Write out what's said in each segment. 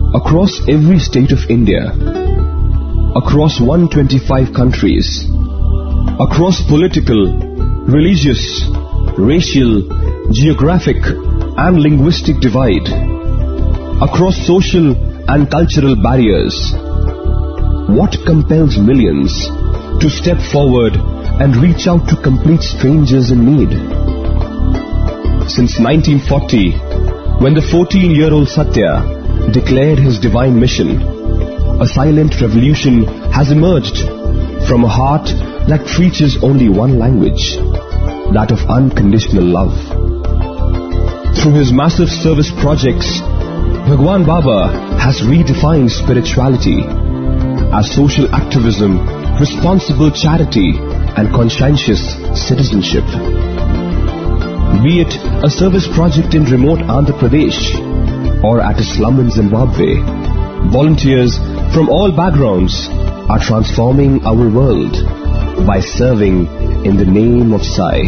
across every state of India, across 125 countries, across political, religious, racial, geographic and linguistic divide, across social and cultural barriers. What compels millions to step forward and reach out to complete strangers in need? Since 1940, when the 14-year-old Satya declared his divine mission, a silent revolution has emerged from a heart that preaches only one language, that of unconditional love. Through his massive service projects, Bhagwan Baba has redefined spirituality as social activism, responsible charity and conscientious citizenship. Be it a service project in remote Andhra Pradesh or at a slum in Zimbabwe, volunteers from all backgrounds are transforming our world by serving in the name of Sai.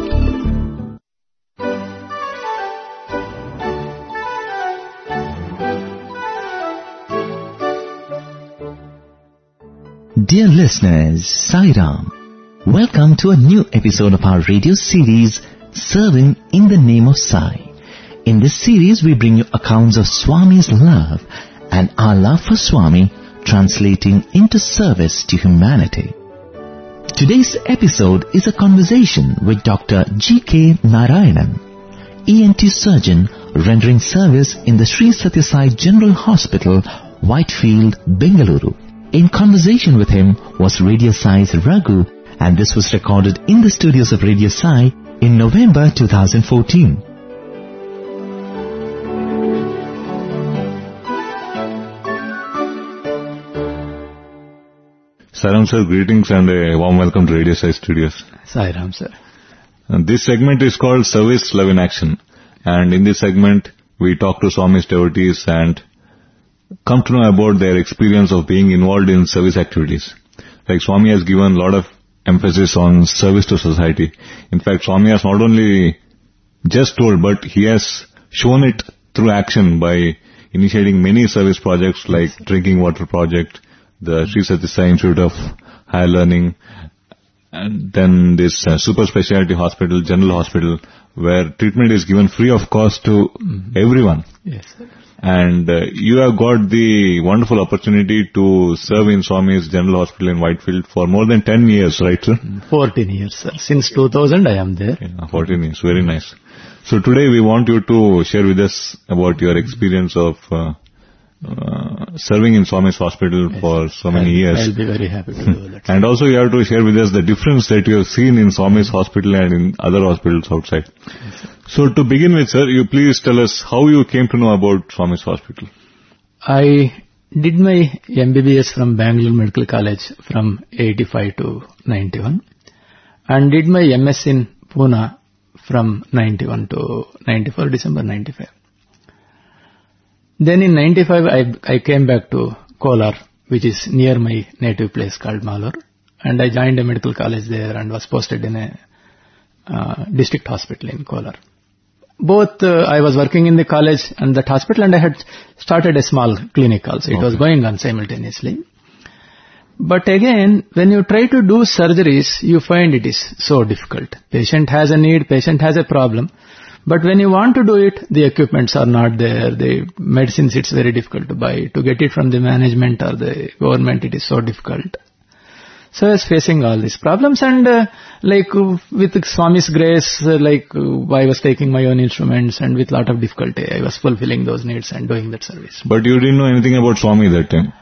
Dear listeners, Sai Ram. Welcome to a new episode of our radio series, Serving in the Name of Sai. In this series, we bring you accounts of Swami's love and our love for Swami translating into service to humanity. Today's episode is a conversation with Dr. G.K. Narayanan, ENT surgeon rendering service in the Sri Sathya Sai General Hospital, Whitefield, Bengaluru. In conversation with him was Radio Sai's Raghu, and this was recorded in the studios of Radio Sai in November 2014. Sai Ram sir, greetings and a warm welcome to Radio Sai Studios. Sai Ram sir. And this segment is called Service Love in Action, and in this segment we talk to Swami's devotees and come to know about their experience of being involved in service activities. Like Swami has given a lot of emphasis on service to society. In fact, Swami has not only just told, but he has shown it through action by initiating many service projects like Drinking Water Project, the Sri Sathya Sai Institute of Higher Learning, and then this super specialty hospital, general hospital, where treatment is given free of cost to everyone. Yes, sir. And you have got the wonderful opportunity to serve in Swami's General Hospital in Whitefield for more than 10 years, right, sir? 14 years, sir. Since 2000, I am there. Yeah, 14 years. Very nice. So today we want you to share with us about your experience of serving in Swami's Hospital for so many years. I'll be very happy to do that. And also you have to share with us the difference that you have seen in Swami's Hospital and in other hospitals outside. Yes, so to begin with, sir, you please tell us how you came to know about Swami's Hospital. I did my MBBS from Bangalore Medical College from 85 to 91 and did my MS in Pune from 91 to 94, December 95. Then in 95, I came back to Kolar, which is near my native place called Malur, and I joined a medical college there and was posted in a district hospital in Kolar. Both I was working in the college and that hospital, and I had started a small clinic also. It was going on simultaneously. But again, when you try to do surgeries, you find it is so difficult. Patient has a need, patient has a problem. But when you want to do it, the equipments are not there. The medicines, it's very difficult to buy. To get it from the management or the government, it is so difficult. So I was facing all these problems, and with Swami's grace, I was taking my own instruments, and with lot of difficulty, I was fulfilling those needs and doing that service. But you didn't know anything about Swami that time?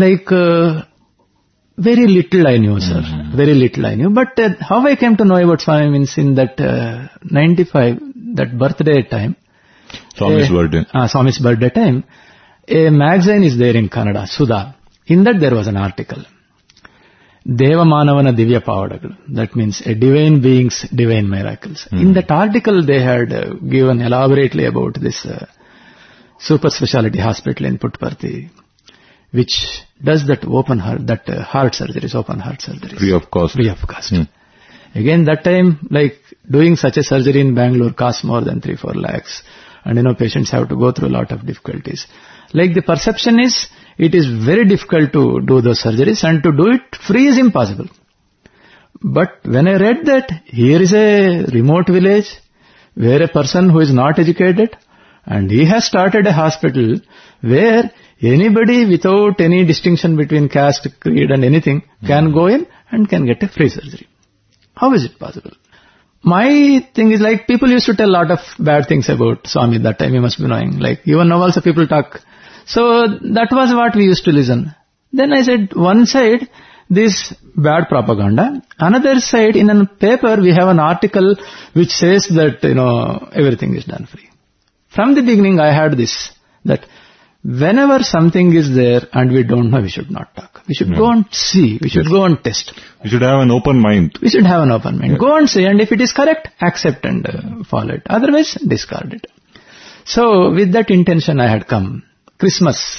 Very little I knew, sir. Very little I knew. But how I came to know about Swami means in that 95, that birthday time. Swami's birthday. Swami's birthday time. A magazine is there in Kannada, Sudha. In that there was an article. Deva Manavana Divya Pavadagal. That means a divine being's divine miracles. In that article they had given elaborately about this super specialty hospital in Puttaparthi, which does that heart surgeries, open heart surgeries. Free of cost. Free of cost. Again, that time, doing such a surgery in Bangalore costs more than 3-4 lakhs. And patients have to go through a lot of difficulties. Like the perception is, it is very difficult to do those surgeries, and to do it free is impossible. But when I read that here is a remote village where a person who is not educated, and he has started a hospital where anybody without any distinction between caste, creed and anything can go in and can get a free surgery. How is it possible? My thing is, like, people used to tell a lot of bad things about Swami that time, you must be knowing. Like, even now also people talk. So that was what we used to listen. Then I said, one side, this bad propaganda. Another side, in a paper, we have an article which says that, everything is done free. From the beginning, I had this, that whenever something is there and we don't know, we should not talk. We should go and see. We should go and test. We should have an open mind. We should have an open mind. Go and see, and if it is correct, accept and follow it. Otherwise, discard it. So, with that intention, I had come. Christmas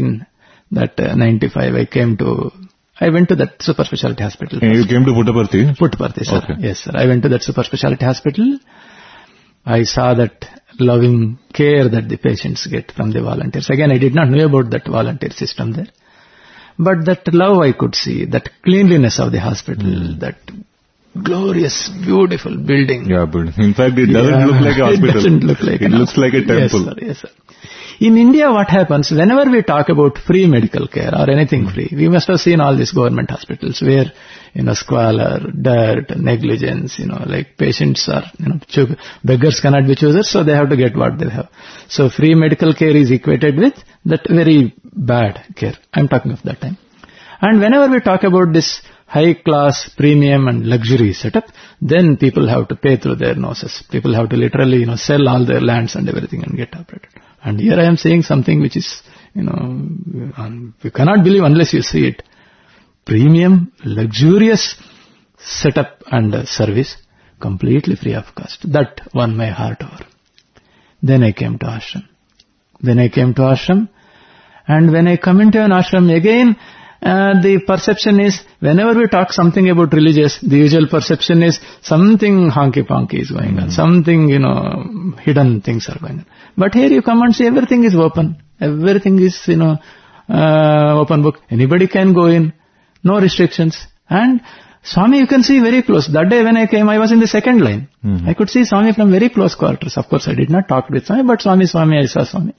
1995, I went to that super specialty hospital. And you came to Puttaparthi? Puttaparthi, sir. Okay. Yes, sir. I went to that super specialty hospital. I saw that loving care that the patients get from the volunteers. Again, I did not know about that volunteer system there. But that love I could see, that cleanliness of the hospital, that glorious, beautiful building. Yeah, but in fact, it doesn't look like a hospital. It doesn't look like it looks like a temple. Yes, sir. In India, what happens, whenever we talk about free medical care or anything free, we must have seen all these government hospitals where, squalor, dirt, negligence, like patients are, beggars cannot be choosers, so they have to get what they have. So free medical care is equated with that very bad care. I'm talking of that time. And whenever we talk about this high class, premium and luxury setup, then people have to pay through their noses. People have to literally, sell all their lands and everything and get operated. And here I am saying something which is, you cannot believe unless you see it. Premium, luxurious setup and service, completely free of cost. That won my heart over. Then I came to ashram. And when I come into an ashram again, the perception is, whenever we talk something about religious, the usual perception is something honky-ponky is going on, something, hidden things are going on. But here you come and see everything is open. Everything is, open book. Anybody can go in. No restrictions. And Swami you can see very close. That day when I came, I was in the second line. I could see Swami from very close quarters. Of course, I did not talk with Swami, but Swami, I saw Swami.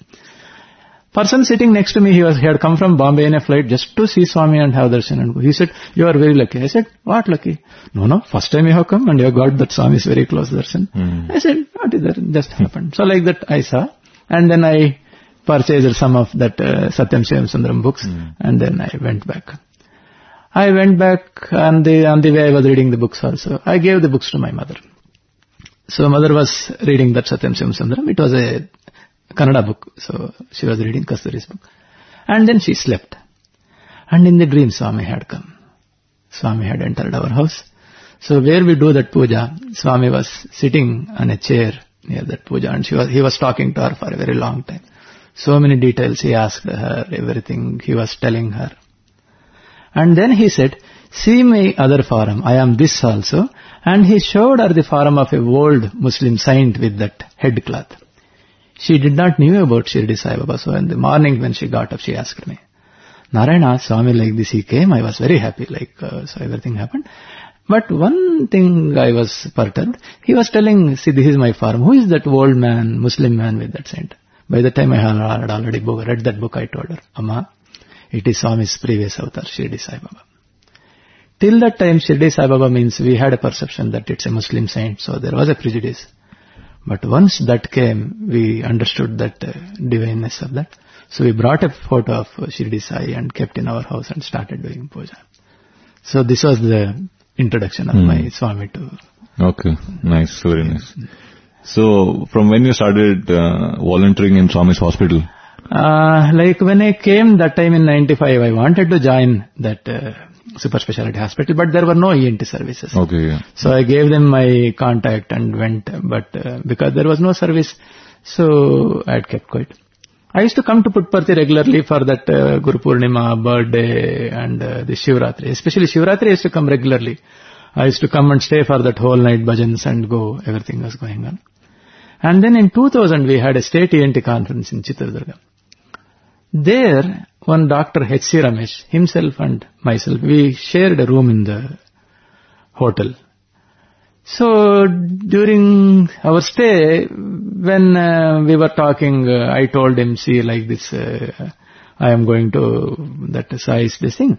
Person sitting next to me, he had come from Bombay in a flight just to see Swami and have darshan and go. He said, you are very lucky. I said, what lucky? No, first time you have come and you have got that Swami's very close darshan. I said, what is that? It just happened. So like that I saw. And then I purchased some of that Satyam Shivam Sundaram books and then I went back. And on the way I was reading the books also. I gave the books to my mother. So mother was reading that Satyam Shivam Sundaram. It was a Kannada book. So she was reading Kasturi's book. And then she slept. And in the dream Swami had come. Swami had entered our house. So where we do that puja, Swami was sitting on a chair near that puja and he was talking to her for a very long time. So many details he asked her, everything he was telling her. And then he said, see my other form, I am this also. And he showed her the form of a old Muslim saint with that head cloth. She did not know about Shirdi Sai Baba. So in the morning when she got up, she asked me, Narayana, Swami like this, he came. I was very happy, so everything happened. But one thing I was perturbed. He was telling, see, this is my form. Who is that old man, Muslim man with that saint? By the time I had already read that book, I told her, Amma, it is Swami's previous avatar, Shirdi Sai Baba. Till that time, Shirdi Sai Baba means we had a perception that it's a Muslim saint, so there was a prejudice. But once that came, we understood that divineness of that. So we brought a photo of Shirdi Sai and kept in our house and started doing puja. So this was the introduction of my Swami to... Okay, nice, very nice. So from when you started volunteering in Swami's hospital? When I came that time in 95, I wanted to join that super specialty hospital, but there were no ENT services. Okay, yeah. So I gave them my contact and went, but because there was no service, so I had kept quiet. I used to come to Puttaparthi regularly for that Guru Purnima, birthday and the Shivratri. Especially Shivratri I used to come regularly. I used to come and stay for that whole night bhajans and go, everything was going on. And then in 2000 we had a state ENT conference in Chitradurga. There, one Dr. H.C. Ramesh, himself and myself, we shared a room in the hotel. So during our stay, when we were talking, I told him, see, like this, I am going to that size, this thing.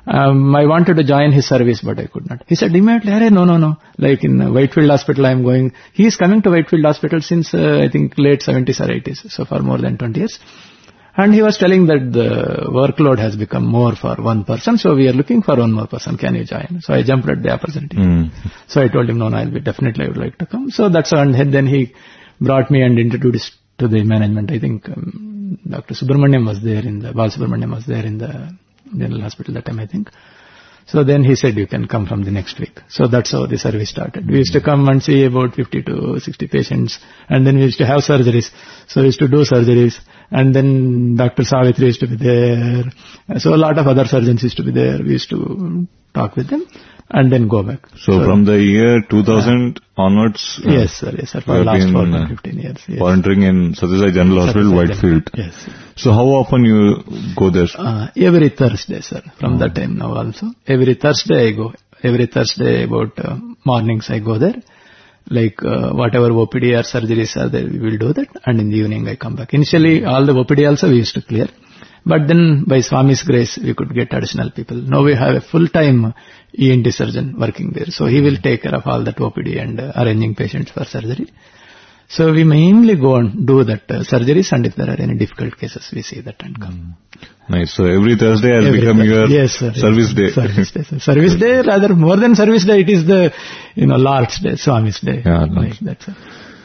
I wanted to join his service, but I could not. He said immediately, no. Like in Whitefield Hospital, I am going. He is coming to Whitefield Hospital since, I think, late 70s or 80s, so for more than 20 years. And he was telling that the workload has become more for one person, so we are looking for one more person. Can you join? So I jumped at the opportunity. So I told him, no, I would like to come. So that's and then he brought me and introduced to the management. I think Dr. Subramaniam was there Balasubramaniam was there in the general hospital that time, I think. So then he said, you can come from the next week. So that's how the service started. We used to come and see about 50 to 60 patients, and then we used to have surgeries. So we used to do surgeries, and then Dr. Savitri used to be there. So a lot of other surgeons used to be there. We used to talk with them and then go back. So from the year 2000 onwards? Yes, sir, for the last 14, 15 years. Yes. Volunteering in Sathya Sai General Hospital, Whitefield. Yes. So how often you go there? Every Thursday, sir. From that time now also. Every Thursday I go. Every Thursday about mornings I go there. Like whatever OPD or surgeries are there, we will do that. And in the evening I come back. Initially all the OPD also we used to clear. But then by Swami's grace we could get additional people. Now we have a full-time ENT surgeon working there. So he will take care of all that OPD and arranging patients for surgery. So we mainly go and do that surgeries, and if there are any difficult cases, we see that and come. Nice. So every Thursday has become your service day. Service day. Service day, rather more than service day, it is the Lord's day, Swami's day. Yeah, like that, sir.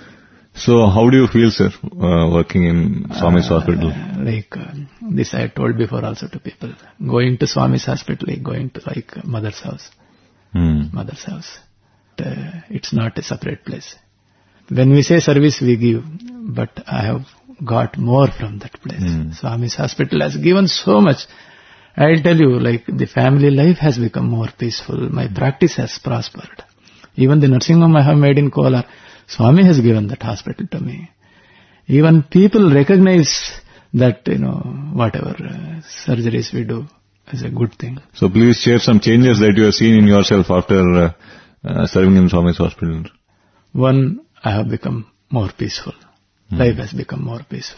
So how do you feel, sir, working in Swami's hospital? This I told before also to people. Going to Swami's hospital, like going to like mother's house. Mother's house. It's not a separate place. When we say service, we give, but I have got more from that place. Swami's hospital has given so much. I'll tell you, like the family life has become more peaceful. My practice has prospered. Even the nursing home I have made in Kolar, Swami has given that hospital to me. Even people recognize that, whatever surgeries we do is a good thing. So please share some changes that you have seen in yourself after serving in Swami's hospital. One, I have become more peaceful. Life has become more peaceful.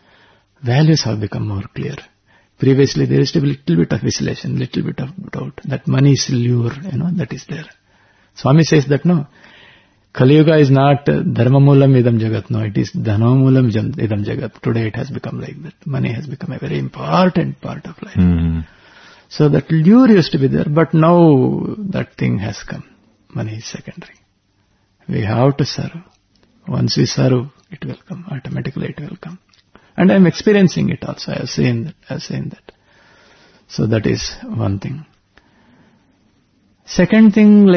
Values have become more clear. Previously there used to be little bit of vacillation, little bit of doubt. That money is lure, that is there. Swami says that no. Kali Yuga is not dharma moolam idam jagat, no, it is dhana moolam idam jagat. Today it has become like that. Money has become a very important part of life. So that lure used to be there, but now that thing has come. Money is secondary. We have to serve. Once we serve, it will come. Automatically it will come. And I am experiencing it also. I have seen that. So that is one thing. Second thing,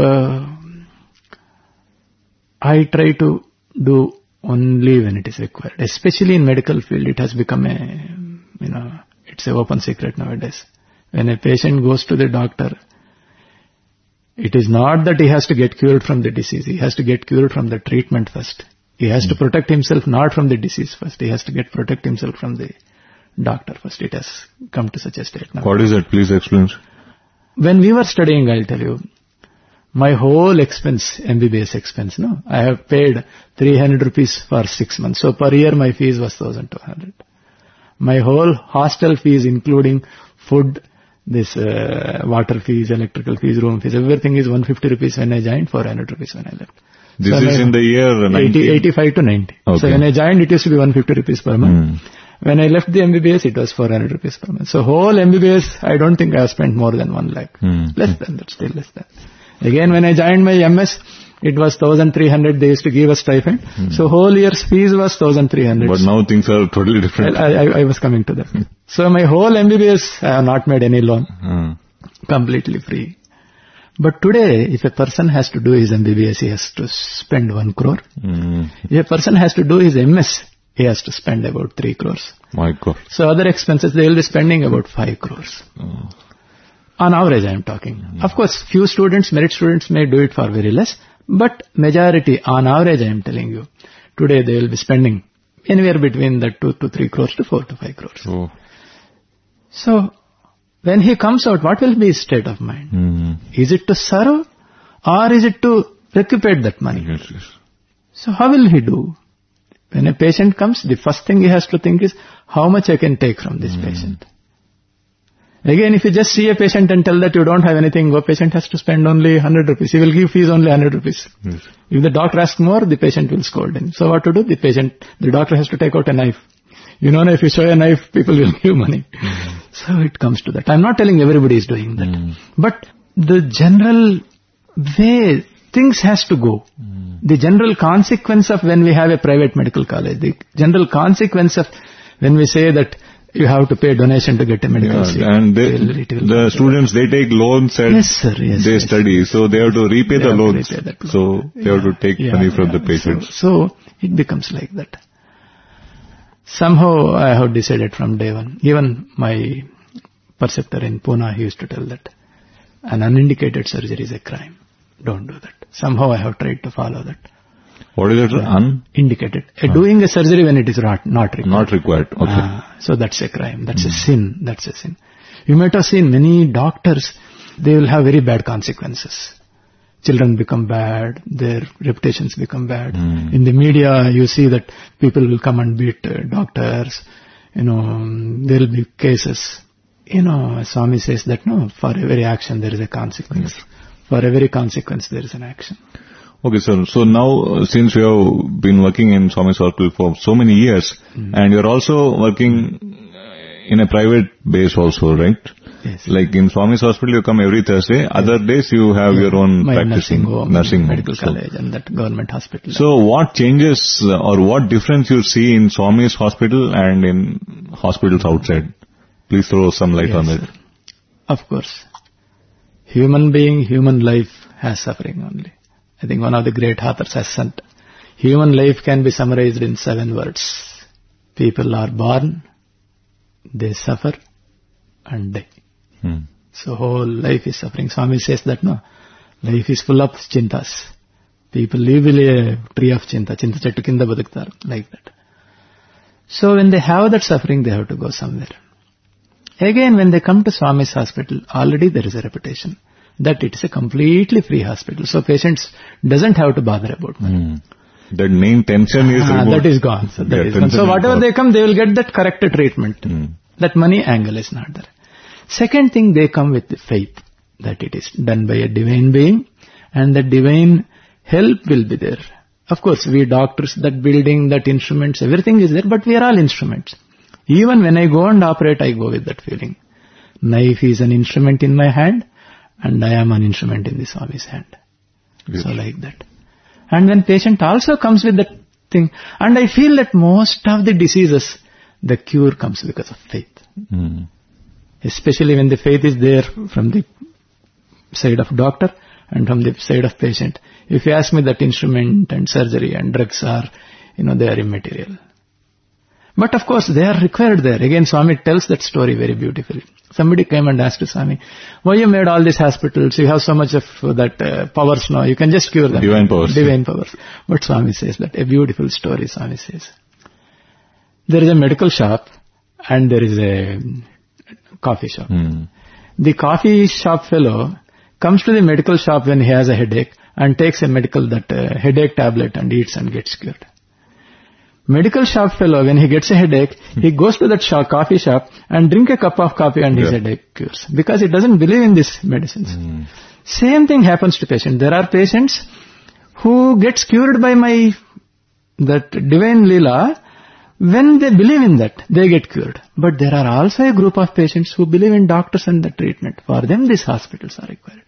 I try to do only when it is required. Especially in medical field, it has become it's an open secret nowadays. When a patient goes to the doctor, it is not that he has to get cured from the disease. He has to get cured from the treatment first. He has to protect himself not from the disease first. He has to protect himself from the doctor first. It has come to such a state now. What is that? Please explain. When we were studying, I'll tell you, my whole expense, MBBS expense, I have paid 300 rupees for 6 months. So per year my fees was 1,200. My whole hostel fees including food, this water fees, electrical fees, room fees, everything is 150 rupees when I joined, 400 rupees when I left. This is in the year 85 to 90. Okay. So when I joined, it used to be 150 rupees per month. When I left the MBBS, it was 400 rupees per month. So whole MBBS, I don't think I have spent more than 1 lakh. Less than that, still less than. Again, when I joined my MS, it was 1,300. They used to give us stipend. So whole year's fees was 1,300. But now things are totally different. I was coming to that. So my whole MBBS, I have not made any loan. Completely free. But today, if a person has to do his MBBS, he has to spend 1 crore. If a person has to do his MS, he has to spend about 3 crores. My God. So other expenses, they will be spending about 5 crores. On average, I am talking. Of course, few students, merit students may do it for very less, but majority, on average, I am telling you, Today they will be spending anywhere between the 2 to 3 crores to 4 to 5 crores. Oh. So, when he comes out, what will be his state of mind? Is it to serve or is it to recuperate that money? Yes, yes. So how will he do? When a patient comes, the first thing he has to think is, how much I can take from this patient? Again, if you just see a patient and tell that you don't have anything, the patient has to spend only 100 rupees. He will give fees only 100 rupees. Yes. If the doctor asks more, the patient will scold him. So what to do? The doctor has to take out a knife. You know, if you show a knife, people will give money. So it comes to that. I'm not telling everybody is doing that. But the general way things has to go. The general consequence of when we have a private medical college, the general consequence of when we say that you have to pay donation to get a medical seat. And the students, they take loans and they study. So they have to repay the loans. So they have to take money from the patients. So it becomes like that. Somehow I have decided from day one. Even my preceptor in Pune, he used to tell that an unindicated surgery is a crime. Don't do that. Somehow I have tried to follow that. What is it? Indicated. Doing a surgery when it is not required. Not required. Okay. So that's a crime. That's a sin. That's a sin. You might have seen many doctors, they will have very bad consequences. Children become bad. Their reputations become bad. In the media, you see that people will come and beat doctors. There will be cases. Swami says that no, for every action there is a consequence. Yes. For every consequence there is an action. Okay, sir. So now, since you have been working in Swami's Hospital for so many years, and you're also working in a private base also, right? Yes. Like in Swami's Hospital, you come every Thursday. Other days you have your own practicing nursing home, medical college and that government hospital. So what changes or what difference you see in Swami's Hospital and in hospitals outside? Please throw some light on it. Sir. Of course. Human being, human life has suffering only. I think one of the great authors has said, human life can be summarized in 7 words. People are born, they suffer, and die. So whole life is suffering. Swami says that no, life is full of chintas. People live in a tree of chinta. Chinta chettu kinda baduktaru, like that. So when they have that suffering, they have to go somewhere. Again, when they come to Swami's hospital, already there is a reputation that it is a completely free hospital. So patients doesn't have to bother about money. That main tension is removed. That is gone. So, that is gone. So whatever they come, they will get that correct treatment. That money angle is not there. Second thing, they come with the faith that it is done by a divine being and the divine help will be there. Of course, we doctors, that building, that instruments, everything is there, but we are all instruments. Even when I go and operate, I go with that feeling. Knife is an instrument in my hand and I am an instrument in the Swami's hand. Yes. So like that. And when patient also comes with that thing, and I feel that most of the diseases, the cure comes because of faith. Especially when the faith is there from the side of doctor and from the side of patient. If you ask me, that instrument and surgery and drugs are, they are immaterial. But of course, they are required there. Again, Swami tells that story very beautifully. Somebody came and asked Swami, why you made all these hospitals? You have so much of that powers now. You can just cure them. Divine powers. Divine powers. But Swami says that, a beautiful story, Swami says. There is a medical shop and there is a coffee shop. The coffee shop fellow comes to the medical shop when he has a headache and takes a headache tablet and eats and gets cured. Medical shop fellow, when he gets a headache, he goes to that coffee shop and drink a cup of coffee and his headache cures. Because he doesn't believe in these medicines. Same thing happens to patients. There are patients who gets cured by that divine Leela. When they believe in that, they get cured. But there are also a group of patients who believe in doctors and the treatment. For them, these hospitals are required.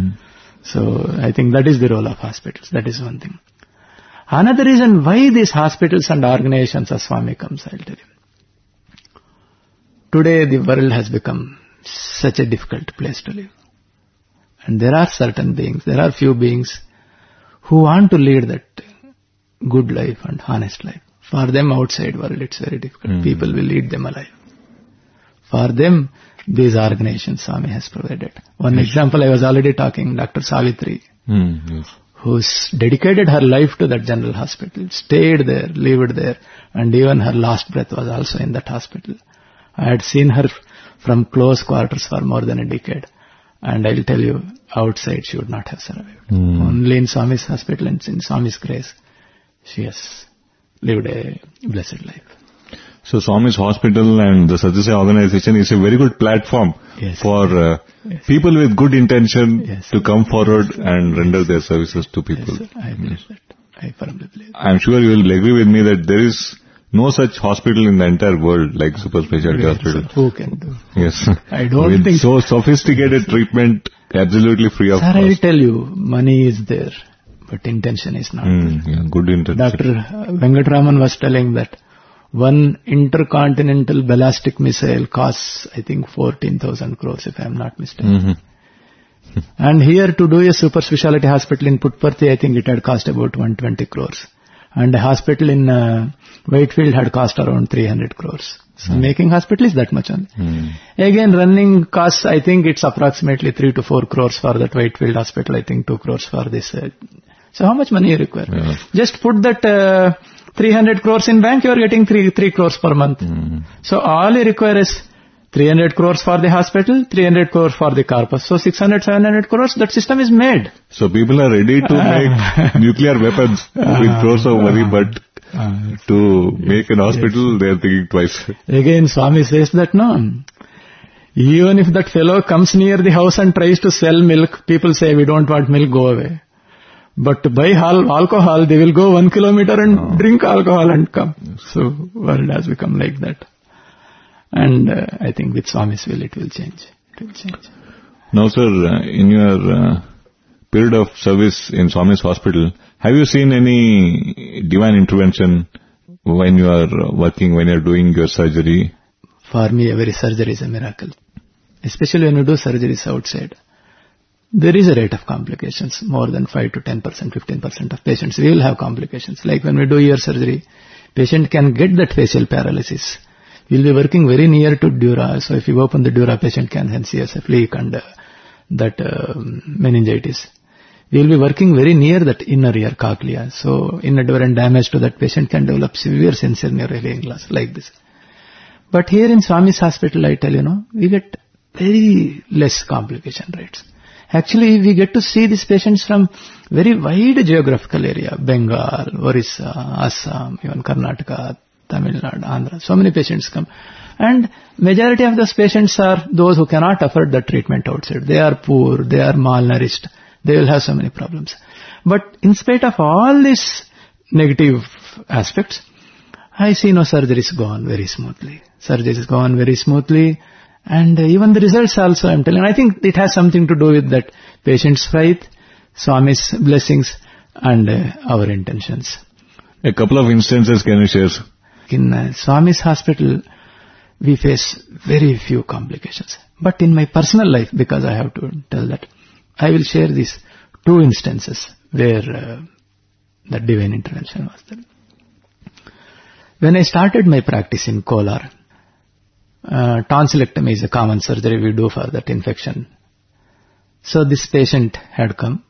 So I think that is the role of hospitals. That is one thing. Another reason why these hospitals and organizations of Swami comes, I'll tell you. Today the world has become such a difficult place to live. And there are certain beings, there are few beings who want to lead that good life and honest life. For them outside world it's very difficult. People will eat them alive. For them, these organizations Swami has provided. One example I was already talking, Dr. Savitri. who's dedicated her life to that general hospital, stayed there, lived there, and even her last breath was also in that hospital. I had seen her from close quarters for more than a decade. And I'll tell you, outside she would not have survived. Only in Swami's hospital and in Swami's grace, she has lived a blessed life. So Swami's hospital and the Sathya Sai organization is a very good platform for people with good intention to come forward and render their services to people. Yes, sir. I believe that. I firmly believe that. I'm sure you will agree with me that there is no such hospital in the entire world like super specialty hospital. Sir, who can do? Yes. I don't with think so sophisticated treatment, absolutely free of Sir, cost. I'll tell you, money is there, but intention is not there. Yeah, good intention. Dr. Venkatraman was telling that one intercontinental ballistic missile costs, I think, 14,000 crores, if I am not mistaken. And here to do a super specialty hospital in Puttaparthi, I think it had cost about 120 crores. And a hospital in Whitefield had cost around 300 crores. So making hospital is that much only. Again, running costs, I think it's approximately 3 to 4 crores for that Whitefield hospital, I think 2 crores for this. So how much money you require? Yeah. Just put that 300 crores in bank, you are getting 3 crores per month. So all you require is 300 crores for the hospital, 300 crores for the corpus. So 600, 700 crores, that system is made. So people are ready to make nuclear weapons with crores of money, but to make an hospital, they are thinking twice. Again, Swami says that no. Even if that fellow comes near the house and tries to sell milk, people say, we don't want milk, go away. But to buy alcohol, they will go 1 kilometer and drink alcohol and come. So world has become like that. And I think with Swami's will, it will change. It will change. Now, sir, in your period of service in Swami's hospital, have you seen any divine intervention when you are working, when you are doing your surgery? For me, every surgery is a miracle. Especially when you do surgeries outside. There is a rate of complications, more than 5 to 10%, 15% of patients will have complications. Like when we do ear surgery, patient can get that facial paralysis. We'll be working very near to dura, so if you open the dura, patient can then see CSF leak and that meningitis. We'll be working very near that inner ear cochlea, so inadvertent damage to that patient can develop severe sensory nerve hearing loss like this. But here in Swami's hospital, I tell you, we get very less complication rates. Actually, we get to see these patients from very wide geographical area, Bengal, Orissa, Assam, even Karnataka, Tamil Nadu, Andhra. So many patients come. And majority of those patients are those who cannot afford the treatment outside. They are poor, they are malnourished, they will have so many problems. But in spite of all these negative aspects, I see surgeries go on very smoothly. Surgeries go on very smoothly. And even the results also, I'm telling you, I think it has something to do with that patient's faith, Swami's blessings, and our intentions. A couple of instances can you share? In Swami's hospital, we face very few complications. But in my personal life, because I have to tell that, I will share these 2 instances where the divine intervention was there. When I started my practice in Kolar, tonsillectomy is a common surgery we do for that infection. So this patient had come.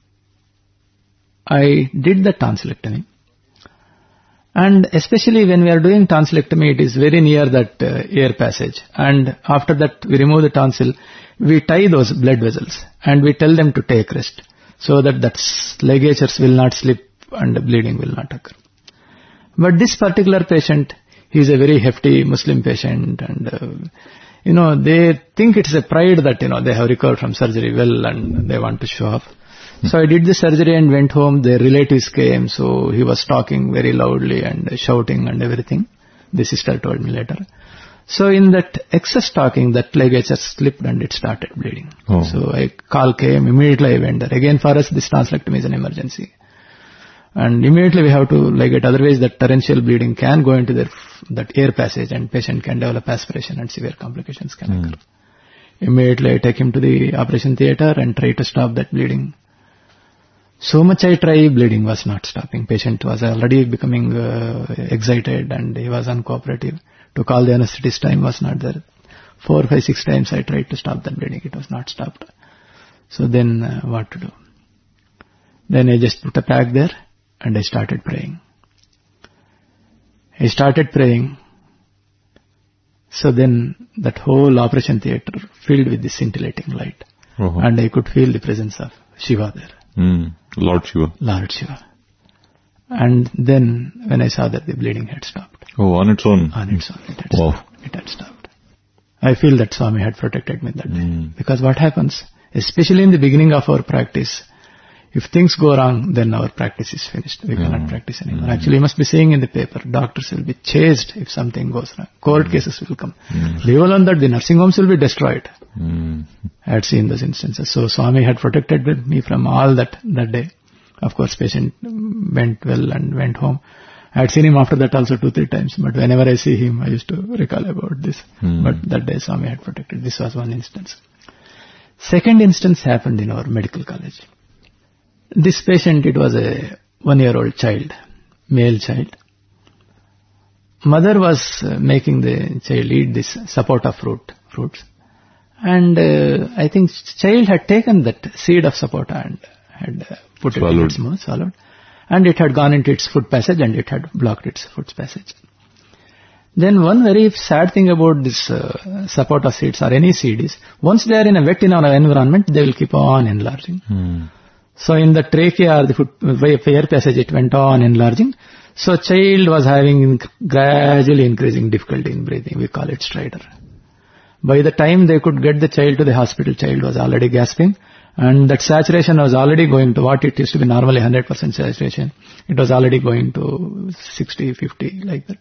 I did the tonsillectomy. And especially when we are doing tonsillectomy, it is very near that air passage. And after that, we remove the tonsil, we tie those blood vessels and we tell them to take rest so that ligatures will not slip and the bleeding will not occur. But this particular patient, he is a very hefty Muslim patient and, they think it's a pride that, they have recovered from surgery well and they want to show off. So I did the surgery and went home. Their relatives came, so he was talking very loudly and shouting and everything. The sister told me later. So in that excess talking, that ligature slipped and it started bleeding. Oh. So call came, immediately I went there. Again, for us, this tonsillectomy is an emergency. And immediately we have to ligate, otherwise that torrential bleeding can go into that air passage and patient can develop aspiration and severe complications can occur. Immediately I take him to the operation theatre and try to stop that bleeding. So much I tried, bleeding was not stopping. Patient was already becoming excited and he was uncooperative. To call the anesthetist, time was not there. 4, 5, 6 times I tried to stop that bleeding. It was not stopped. So then what to do? Then I just put a pack there and I started praying. So then that whole operation theatre filled with this scintillating light. Uh-huh. And I could feel the presence of Shiva there. Lord Shiva. And then when I saw that the bleeding had stopped. Oh, on its own? On its own. It had stopped. I feel that Swami had protected me that day. Because what happens, especially in the beginning of our practice, if things go wrong, then our practice is finished. We cannot practice anymore. Actually, you must be seeing in the paper, doctors will be chased if something goes wrong. Court cases will come. Leave alone that, the nursing homes will be destroyed. I had seen those instances. So Swami had protected me from all that day. Of course, patient went well and went home. I had seen him after that also 2-3 times. But whenever I see him, I used to recall about this. But that day Swami had protected. This was one instance. Second instance happened in our medical college. This patient, it was a 1-year-old child, male child. Mother was making the child eat this sapota fruits. And I think child had taken that seed of sapota and had put it in its mouth, swallowed. And it had gone into its food passage and it had blocked its food passage. Then one very sad thing about this sapota seeds or any seed is, once they are in a wet environment, they will keep on enlarging. So in the trachea or the air passage, it went on enlarging. So child was having gradually increasing difficulty in breathing. We call it stridor. By the time they could get the child to the hospital, child was already gasping. And that saturation was already going to what it used to be normally 100% saturation. It was already going to 60, 50, like that.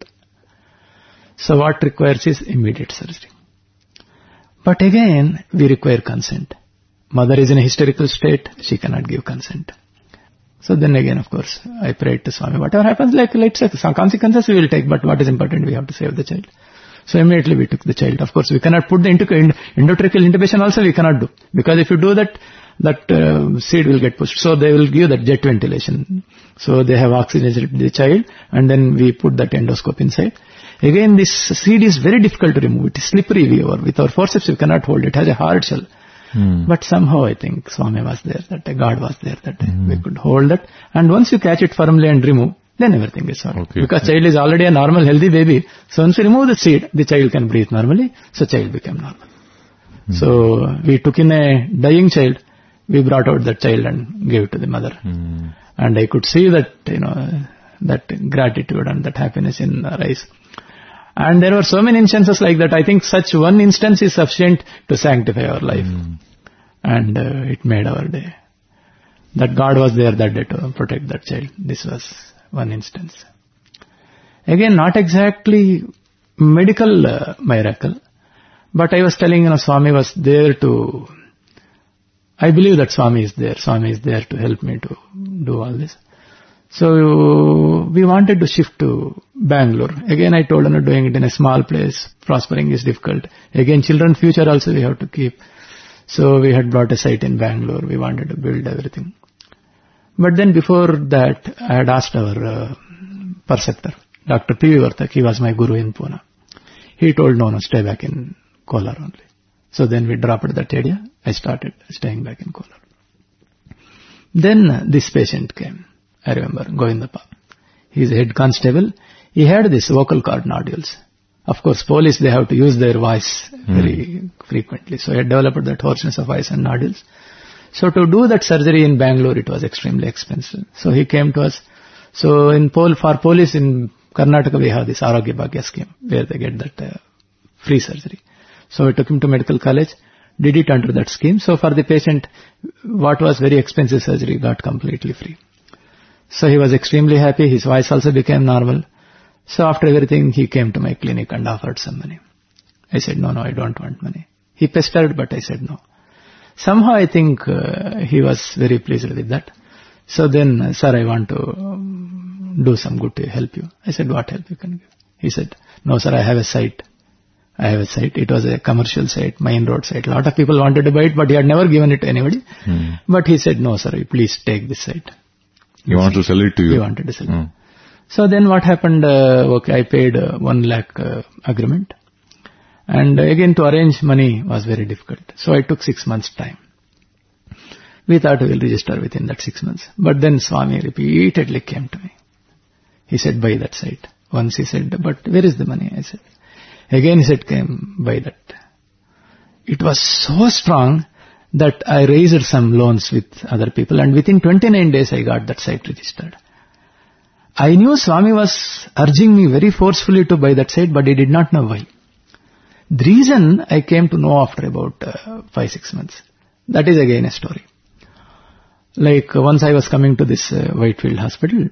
So what requires is immediate surgery. But again, we require consent. Mother is in a hysterical state, she cannot give consent. So then again, of course, I prayed to Swami, whatever happens, let's say some consequences we will take, but what is important, we have to save the child. So immediately we took the child. Of course, we cannot put the endotracheal intubation also we cannot do. Because if you do that seed will get pushed. So they will give that jet ventilation. So they have oxygenated the child and then we put that endoscope inside. Again, this seed is very difficult to remove. It is slippery. With our forceps we cannot hold it. It has a hard shell. But somehow I think Swami was there that day, God was there that day. We could hold that. And once you catch it firmly and remove, then everything is sorted. Okay. Because child is already a normal healthy baby. So once you remove the seed, the child can breathe normally. So child became normal. So we took in a dying child. We brought out that child and gave it to the mother. And I could see that, that gratitude and that happiness in her eyes. And there were so many instances like that. I think such one instance is sufficient to sanctify our life. And it made our day. That God was there that day to protect that child. This was one instance. Again, not exactly medical miracle. But I was telling, Swami was there to... I believe that Swami is there. Swami is there to help me to do all this. So we wanted to shift to Bangalore. Again, I told her doing it in a small place. Prospering is difficult. Again, children's future also we have to keep. So we had brought a site in Bangalore. We wanted to build everything. But then before that, I had asked our preceptor, Dr. P.V. Vartak. He was my guru in Pune. He told, no, stay back in Kolar only. So then we dropped that area. I started staying back in Kolar. Then this patient came. I remember, Govindappa. He's a head constable. He had this vocal cord nodules. Of course, police, they have to use their voice very frequently. So he had developed that hoarseness of voice and nodules. So to do that surgery in Bangalore, it was extremely expensive. So he came to us. So for police in Karnataka, we have this Arogya Bhagya scheme where they get that free surgery. So we took him to medical college, did it under that scheme. So for the patient, what was very expensive surgery got completely free. So he was extremely happy. His voice also became normal. So after everything, he came to my clinic and offered some money. I said, no, I don't want money. He pestered, but I said no. Somehow I think he was very pleased with that. So then, sir, I want to do some good to help you. I said, what help you can give? He said, no, sir, I have a site. It was a commercial site, main road site. A lot of people wanted to buy it, but he had never given it to anybody. But he said, no, sir, please take this site. He wanted to sell it to you? He wanted to sell it. So then what happened, I paid 1 lakh agreement. And again to arrange money was very difficult. So I took 6 months time. We thought we will register within that 6 months. But then Swami repeatedly came to me. He said, buy that site. Once he said, but where is the money? I said. Again he said, buy that. It was so strong that I raised some loans with other people, and within 29 days I got that site registered. I knew Swami was urging me very forcefully to buy that site, but he did not know why. The reason I came to know after about 5-6 months. That is again a story. Like once I was coming to this Whitefield hospital.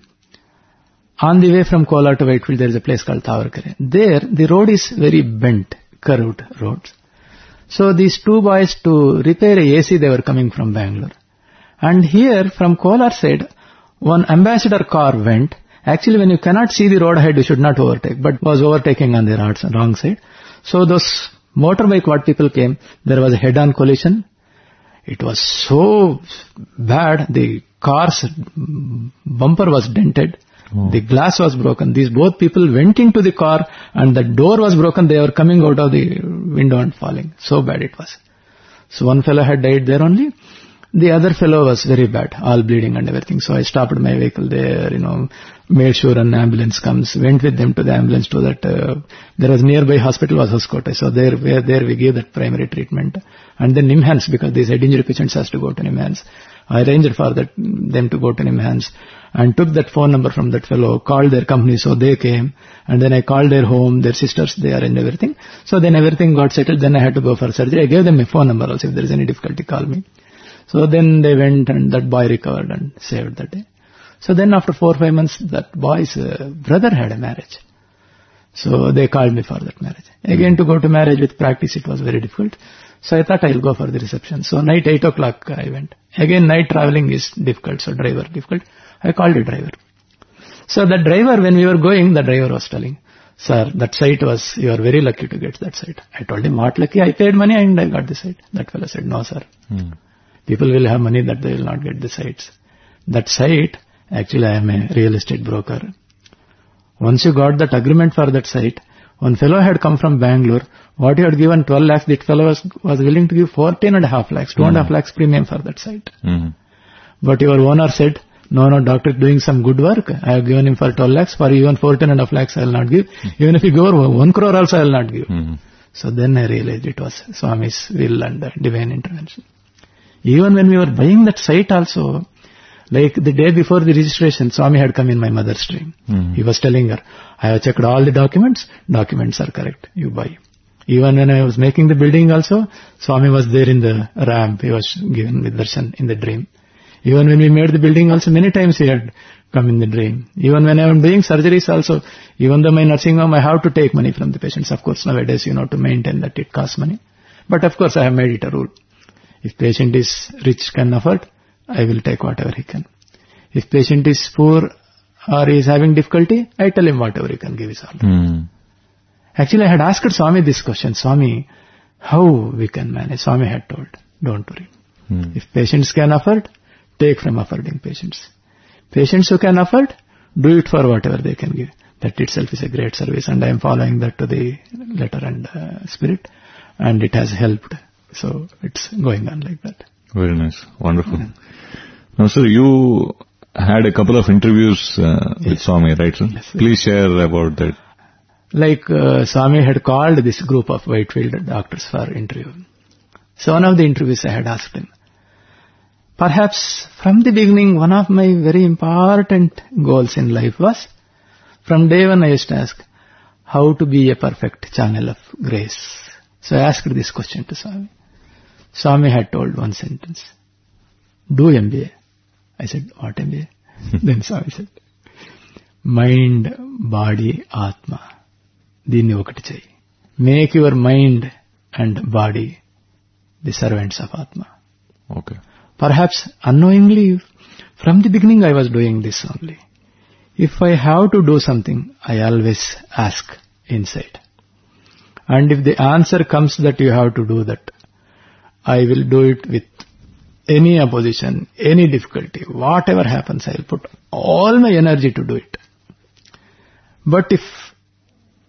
On the way from Kolar to Whitefield, there is a place called Thavarkere. There, the road is very bent, curved roads. So these two boys, to repair a AC, they were coming from Bangalore. And here, from Kolar side, one ambassador car went. Actually, when you cannot see the road ahead, you should not overtake, but was overtaking on the wrong side. So those motorbike, what people came, there was a head-on collision. It was so bad, the car's bumper was dented. Oh. The glass was broken. These both people went into the car and the door was broken. They were coming out of the window and falling. So bad it was. So one fellow had died there only. The other fellow was very bad, all bleeding and everything. So I stopped my vehicle there, made sure an ambulance comes, went with them to the ambulance to that, there was nearby hospital was Hoskote. So there we gave that primary treatment. And then NIMHANS, because these head injury patients has to go to NIMHANS. I arranged for them to go to NIMHANS and took that phone number from that fellow, called their company, so they came. And then I called their home, their sisters there and everything. So then everything got settled. Then I had to go for surgery. I gave them a phone number also. If there is any difficulty, call me. So then they went and that boy recovered and saved that day. So then after 4 or 5 months, that boy's brother had a marriage. So they called me for that marriage. Again, to go to marriage with practice, it was very difficult. So I thought I'll go for the reception. So night 8 o'clock I went. Again, night traveling is difficult, so driver difficult. I called a driver. So that driver, when we were going, the driver was telling, sir, that site was, you are very lucky to get that site. I told him, what lucky? I paid money and I got the site. That fellow said, no sir. People will have money that they will not get the sites. That site, actually I am a real estate broker. Once you got that agreement for that site, one fellow had come from Bangalore. What he had given 12 lakhs, that fellow was willing to give 14.5 lakhs, 2.5 lakhs premium for that site. But your owner said, no, doctor is doing some good work. I have given him for 12 lakhs. For even 14.5 lakhs I will not give. Even if you give 1 crore also I will not give. So then I realized it was Swami's will and divine intervention. Even when we were buying that site also, like the day before the registration, Swami had come in my mother's dream. He was telling her, I have checked all the documents are correct, you buy. Even when I was making the building also, Swami was there in the ramp, he was given with darshan in the dream. Even when we made the building also, many times he had come in the dream. Even when I am doing surgeries also, even though my nursing home, I have to take money from the patients. Of course, nowadays, to maintain that it costs money. But of course, I have made it a rule. If patient is rich, can afford, I will take whatever he can. If patient is poor or is having difficulty, I tell him whatever he can give is all. Actually, I had asked Swami this question, Swami, how we can manage? Swami had told, don't worry. If patients can afford, take from affording patients. Patients who can afford, do it for whatever they can give. That itself is a great service, and I am following that to the letter and spirit, and it has helped. So it's going on like that. Very nice. Wonderful. Now, sir, you had a couple of interviews with Swami, right, sir? Yes, sir. Please share about that. Like Swami had called this group of Whitefield doctors for interview. So one of the interviews I had asked him, perhaps from the beginning, one of my very important goals in life was, from day one I used to ask, how to be a perfect channel of grace. So I asked this question to Swami. Swami had told one sentence, do MBA. I said, what MBA? Then Swami said, mind, body, Atma. Dini okati chayi. Make your mind and body the servants of Atma. Okay. Perhaps unknowingly, from the beginning I was doing this only. If I have to do something, I always ask inside. And if the answer comes that you have to do that, I will do it with any opposition, any difficulty, whatever happens, I will put all my energy to do it. But if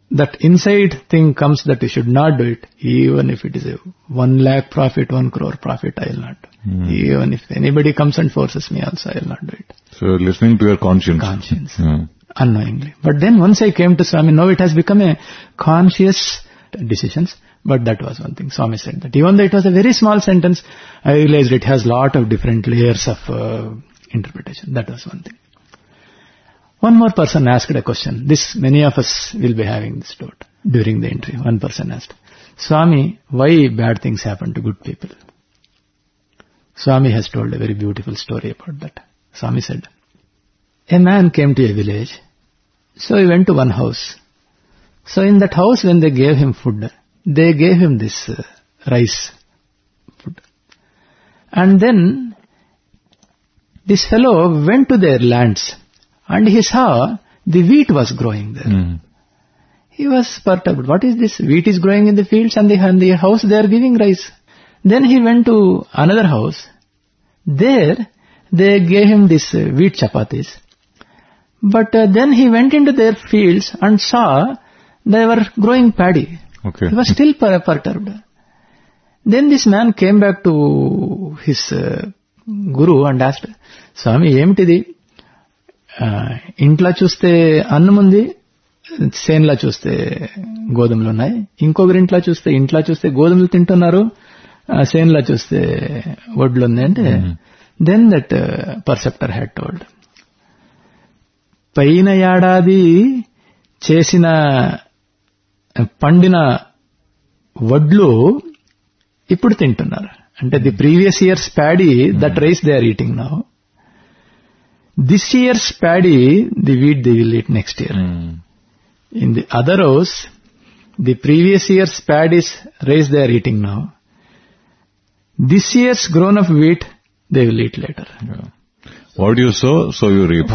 that inside thing comes that you should not do it, even if it is a 1 lakh profit, 1 crore profit, I will not do. Even if anybody comes and forces me also, I will not do it. So listening to your conscience. Unknowingly. But then once I came to Swami, now it has become a conscious decisions. But that was one thing. Swami said that. Even though it was a very small sentence, I realized it has lot of different layers of interpretation. That was one thing. One more person asked a question. This, many of us will be having this doubt during the interview. One person asked, Swami, why bad things happen to good people? Swami has told a very beautiful story about that. Swami said, a man came to a village. So he went to one house. So in that house, when they gave him food, they gave him this rice food. And then this fellow went to their lands and he saw the wheat was growing there. He was perturbed. What is this? Wheat is growing in the fields and in the house they are giving rice. Then he went to another house. There they gave him this wheat chapatis. But then he went into their fields and saw they were growing paddy. Okay. He was still perturbed. Then this man came back to his guru and asked, Swami, ఏమిటిది? ఇంట్లో చూస్తే అన్నం ఉంది, సేన్లా చూస్తే గోధుమలు ఉన్నాయి. ఇంకొకరి ఇంట్లో చూస్తే గోధుమలు తింటున్నారు, సేన్లా చూస్తే వడ్లు ఉంది అంటే, then that perceptor had told, పైన ఏడాది చేసిన పండిన వడ్లు ఇప్పుడు తింటున్నారు. అంటే the previous year's paddy, that rice they are eating now. This year's paddy, the wheat they will eat next year. In the other house, the previous year's paddy's rice they are eating now. This year's grown up wheat they will eat later. Yeah. What you sow, so you reap.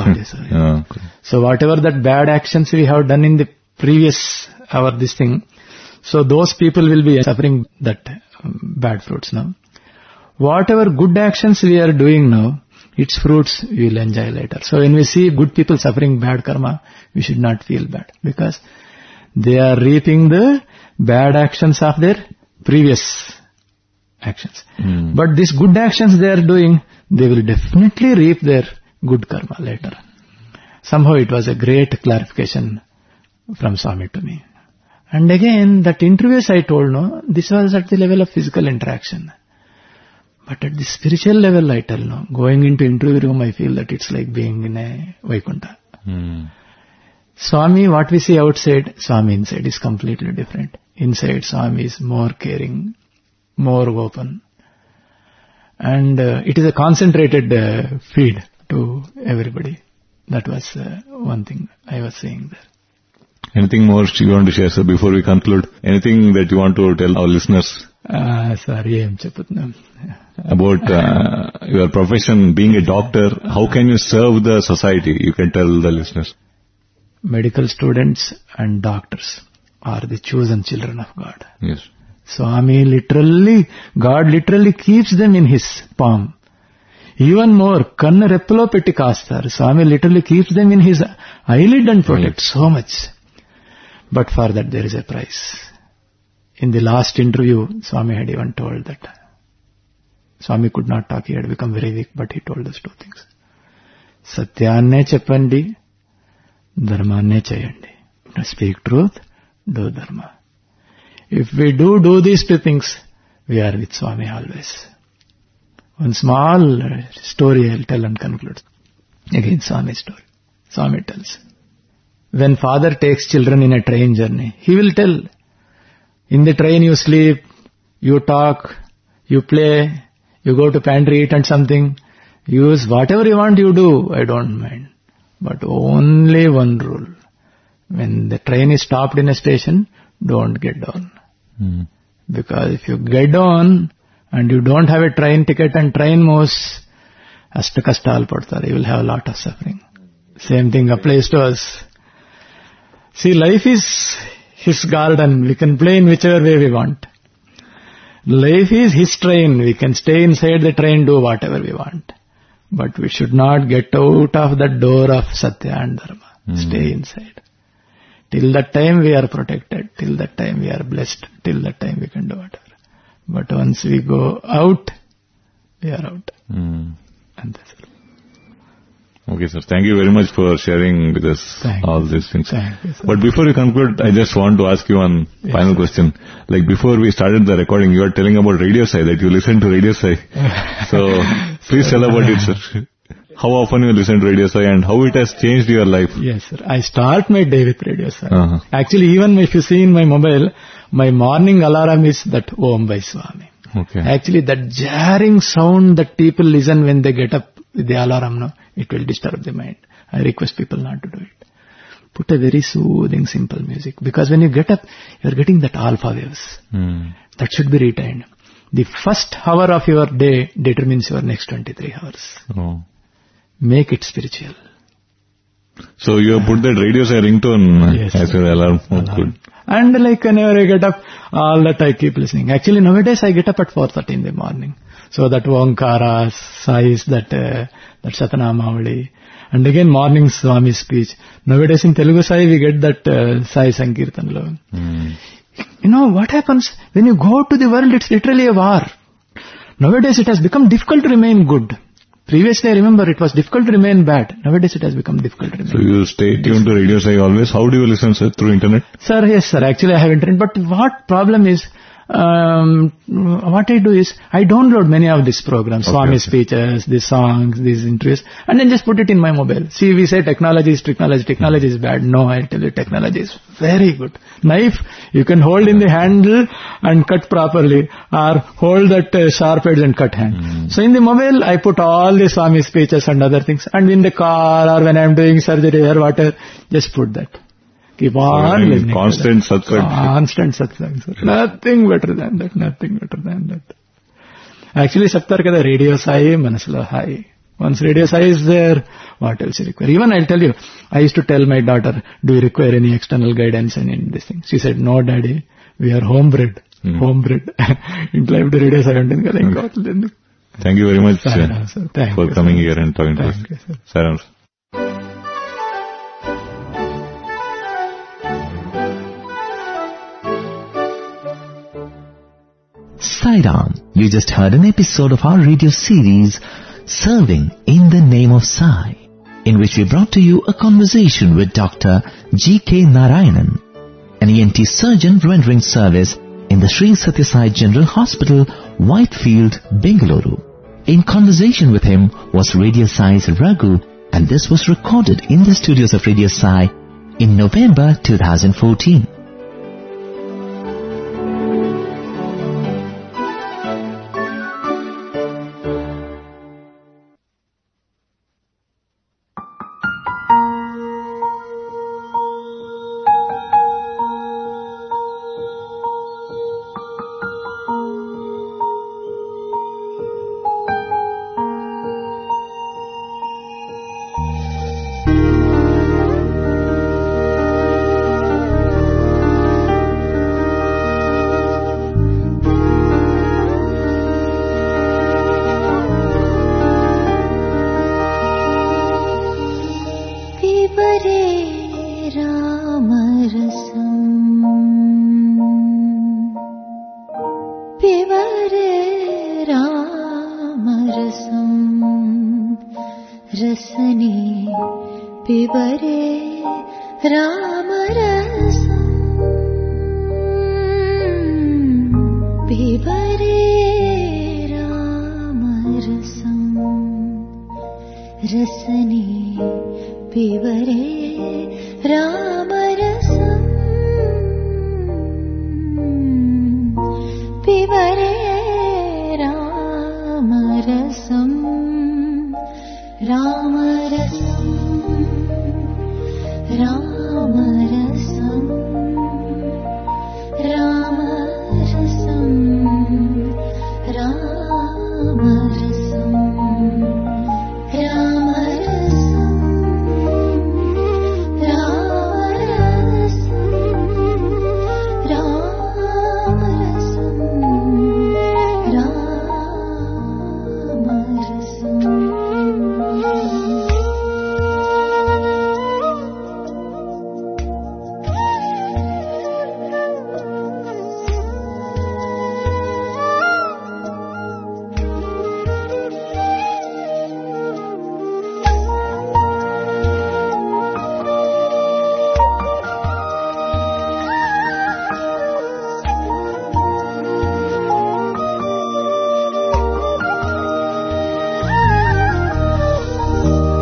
So whatever that bad actions we have done in the previous hour, this thing, so those people will be suffering that bad fruits now. Whatever good actions we are doing now, its fruits we will enjoy later. So when we see good people suffering bad karma, we should not feel bad, because they are reaping the bad actions of their previous actions. But these good actions they are doing, they will definitely reap their good karma later. Somehow it was a great clarification from Swami to me. And again, that interviews I told, no, this was at the level of physical interaction. But at the spiritual level, I tell, no, going into interview room, I feel that it's like being in a Vaikuntha. Swami, what we see outside, Swami inside is completely different. Inside, Swami is more caring, more open. And it is a concentrated feed to everybody. That was one thing I was saying there. Anything more you want to share, sir, before we conclude? Anything that you want to tell our listeners? Sorry, ఏం చెప్తున్నాం. About your profession, being a doctor, how can you serve the society? You can tell the listeners. Medical students and doctors are the chosen children of God. Yes. Swami God literally keeps them in his palm. Even more, kanna reppalo petti kaastar. Swami literally keeps them in his eyelid and protects so much. But for that there is a price. In the last interview, Swami had even told that. Swami could not talk, he had become very weak, but he told us two things. Satyanne cheppandi, dharmanne cheyandi. Speak truth, do dharma. If we do these two things, we are with Swami always. One small story I'll tell and conclude. Again, Swami story. Swami tells. When father takes children in a train journey, he will tell, in the train you sleep, you talk, you play, you go to pantry, eat and something, use whatever you want you do, I don't mind. But only one rule. When the train is stopped in a station, don't get down. Because if you get on and you don't have a train ticket and train moves, ashta kastal padtare, you will have a lot of suffering. Same thing applies to us. See, life is his garden. We can play in whichever way we want. Life is his train. We can stay inside the train, do whatever we want. But we should not get out of the door of Satya and Dharma. Stay inside. Till that time we are protected. Till that time we are blessed. Till that time we can do whatever. But once we go out, we are out. And that's it. Okay, sir. Thank you very much for sharing with us all these things. Thank you, sir. But before you conclude, I just want to ask you one final question. Like before we started the recording, you were telling about Radio Sai, that you listen to Radio Sai. So please tell about it, sir. How often you listen to Radio Sai and how it has changed your life? Yes, sir. I start my day with Radio Sai. Actually, even if you see in my mobile, my morning alarm is that Om by Swami. Okay. Actually, that jarring sound that people listen when they get up with the alarm, no, it will disturb the mind. I request people not to do it. Put a very soothing, simple music. Because when you get up, you are getting that alpha waves. That should be retained. The first hour of your day determines your next 23 hours. Make it spiritual. So you have put that Radio Sai ringtone as your alarm. Good. And like whenever I get up, all that I keep listening. Actually, nowadays I get up at 4:30 in the morning. So that Omkara, Sais, that Satanamavali. And again morning Swami speech. Nowadays in Telugu Sai we get that Sai Sankirtanalo. You know what happens? When you go to the world, it's literally a war. Nowadays it has become difficult to remain good. Previously, I remember it was difficult to remain bad. Nowadays, it has become difficult to remain good. So you stay tuned to Radio Sai always. How do you listen, sir? Through internet? Sir, yes, sir. Actually, I have internet. But what problem is, what I do is, I download many of these programs, Swami speeches, these songs, these interviews, and then just put it in my mobile. See, we say technology is bad. No, I tell you, technology is very good. Knife, you can hold in the handle and cut properly, or hold that sharp edge and cut hand. So in the mobile, I put all the Swami speeches and other things, and in the car or when I am doing surgery or whatever, just put that. Keep on listening. Constant satsang. Constant satsang, sir. Nothing better than that. Actually, Saptarkada Radio Sai, Manaslo Hai. Once Radio Sai is there, what else you require? Even I'll tell you, I used to tell my daughter, do you require any external guidance and in this thing? She said, no daddy, we are homebred. Homebred. In life, the Radio Sai untin. Thank you very much for coming here and talking to us. Thank you, sir. Saram. Sai Ram, you just heard an episode of our radio series, Serving in the Name of Sai, in which we brought to you a conversation with Dr. G.K. Narayanan, an ENT surgeon rendering service in the Sri Sathya Sai General Hospital, Whitefield, Bengaluru. In conversation with him was Radio Sai's Raghu, and this was recorded in the studios of Radio Sai in November 2014.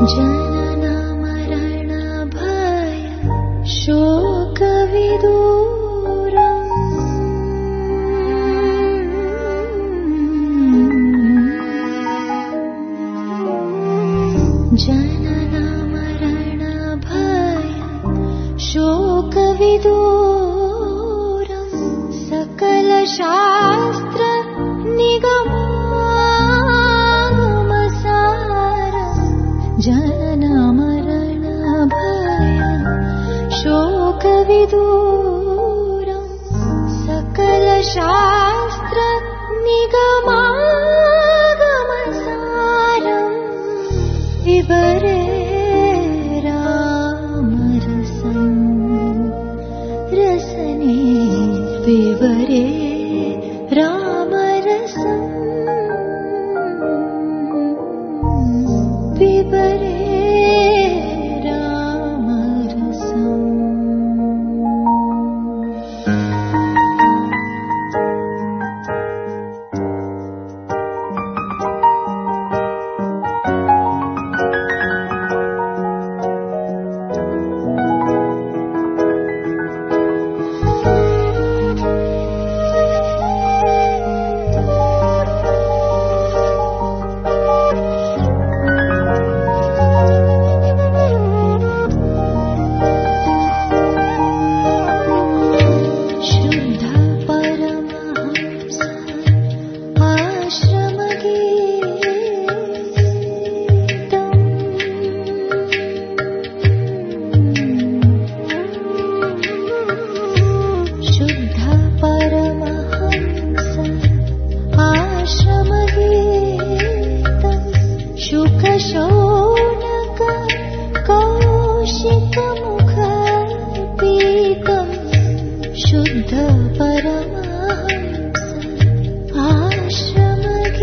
शुद्ध परमहंस आश्रम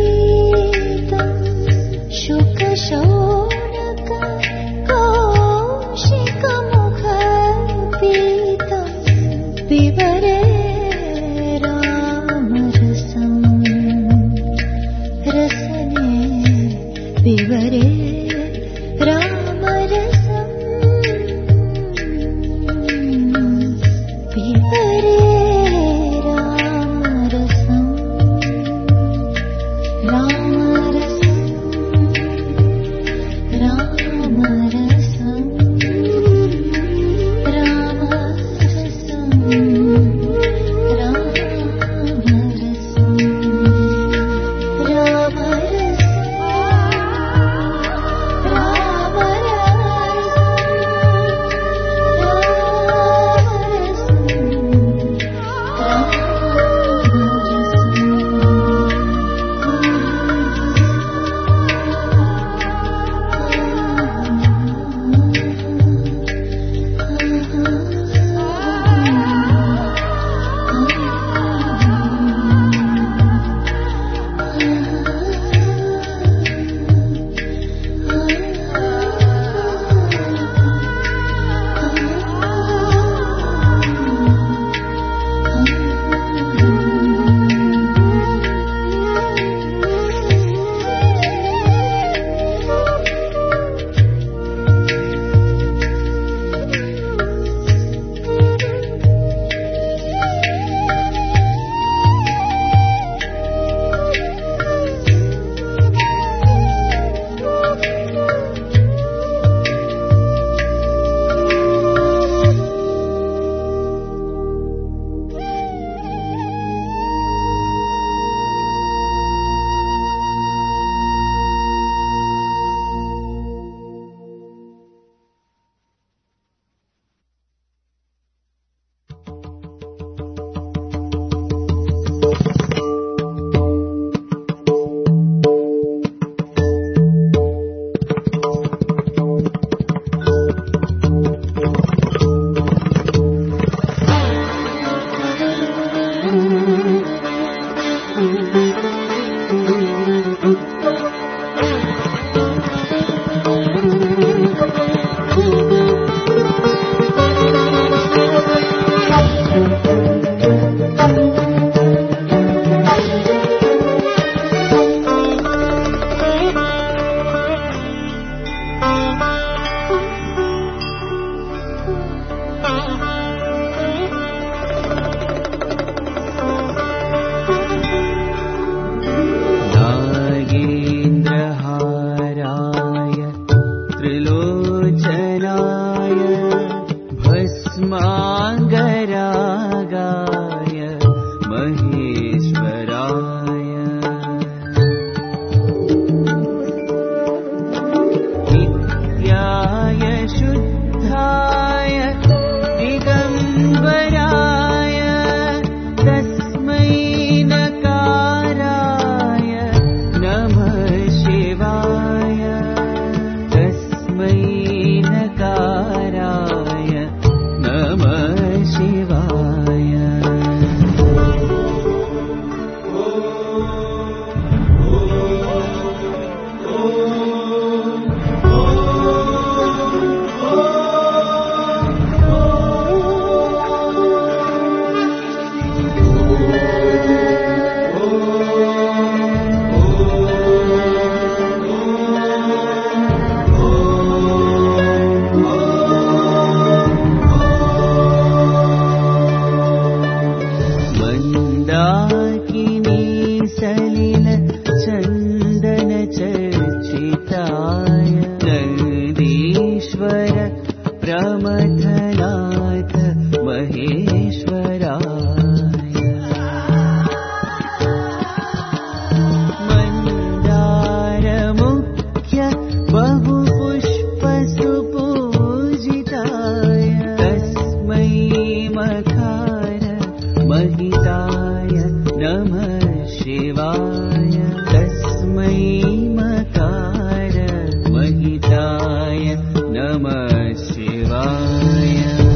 सलिल चन्दन चर्चिताय नन्दीश्वर प्रमथनाथ महेश्वराय मन्दारमुख्य बहुपुष्पसुपूजिताय तस्मै मकार महिताय नमः शिवाय तस्मै मकार महिताय नमः शिवाय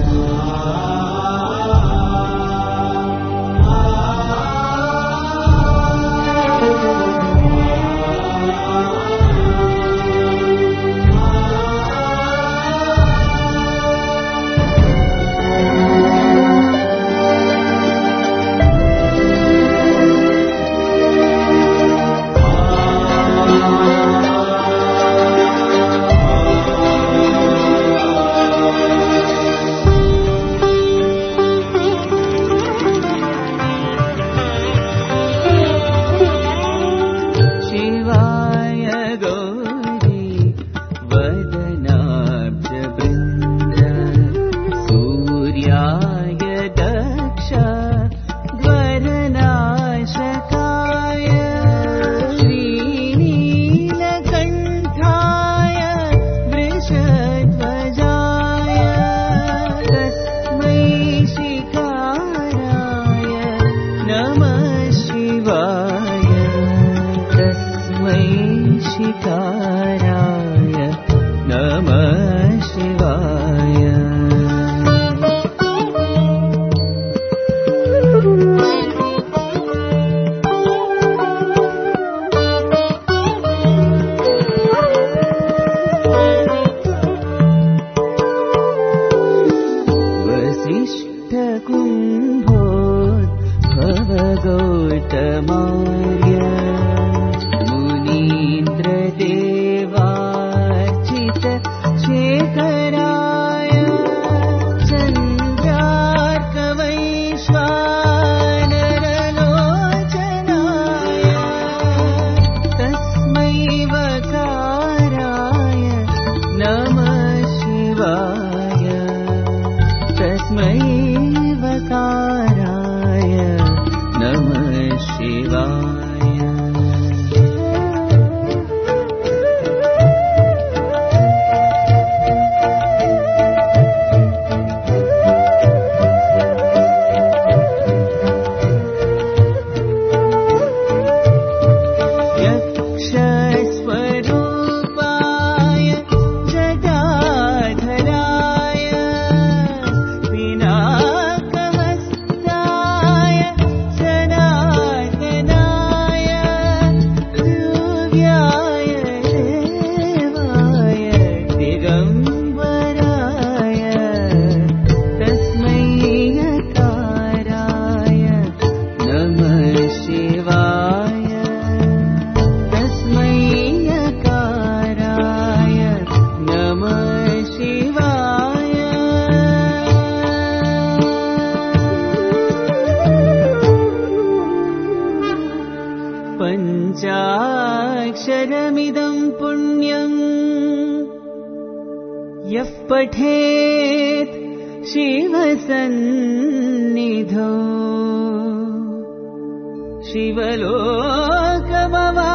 पञ्चाक्षरमिदं पुण्यं यः पठेत् शिवसन्निधौ शिवलोकमवाप्नोति